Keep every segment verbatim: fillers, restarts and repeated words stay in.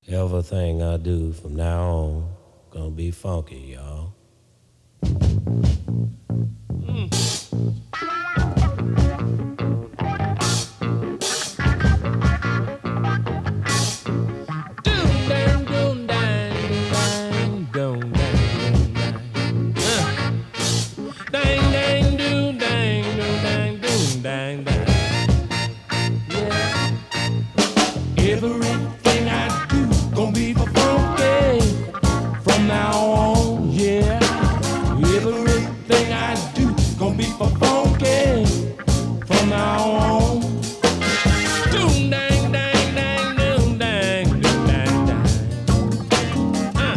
Everything I do from now on gonna be funky, y'all. Everything I do gonna be for funky from now on, yeah. Everything I do gonna be for funky from now on. Doom dang dang dang doom dang doom dang dang. Uh.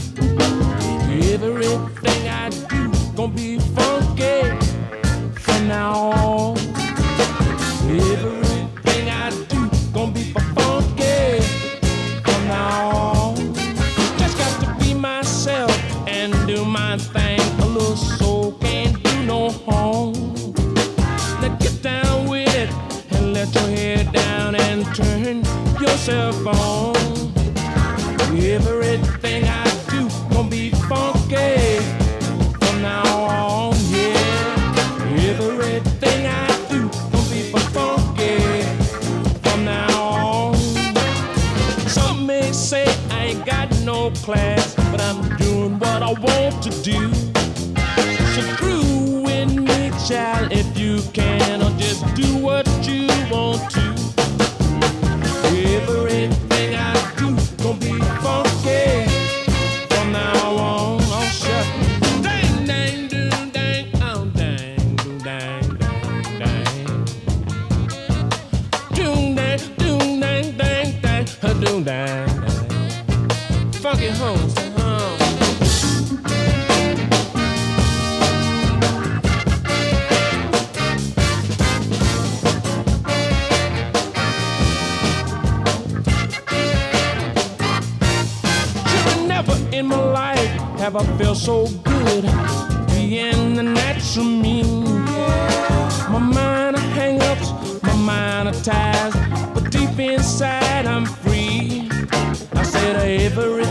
Everything I do gonna be funky from now on. Everything I do gonna be for funky from now on. Just got to be myself and do my thing. A little soul can't do no harm. Now get down with it and let your head down and turn yourself on. Everything I do gonna be funky from now on, yeah. Everything I do gonna be for funky from now on. Some may say I ain't got no class, but I'm doing what I want to do. So screw with me, child, if you can, or just do what you want to. Everything I do gonna be funky from now on. Oh, shut. Dang, dang, doo, dang, oh, dang, doo, dang, dang, dang. Doom, dang, doom, dang, dang, dang, uh, doom, dang, dang. Funky home, say home. Never in my life have I felt so good being the natural me. My mind of hang-ups, my mind of ties, but deep inside I'm free. I said every